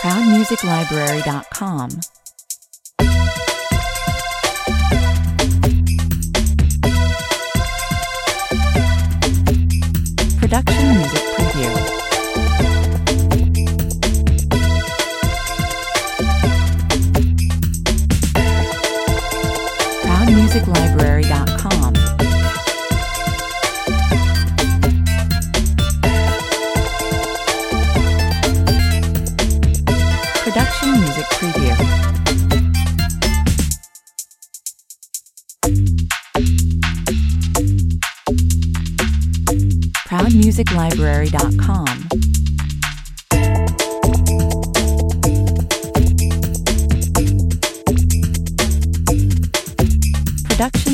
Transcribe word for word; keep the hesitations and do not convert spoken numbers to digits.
proud music library dot com. Production Music Preview. proud music library dot com. Production Music Preview. proud music library dot com. Production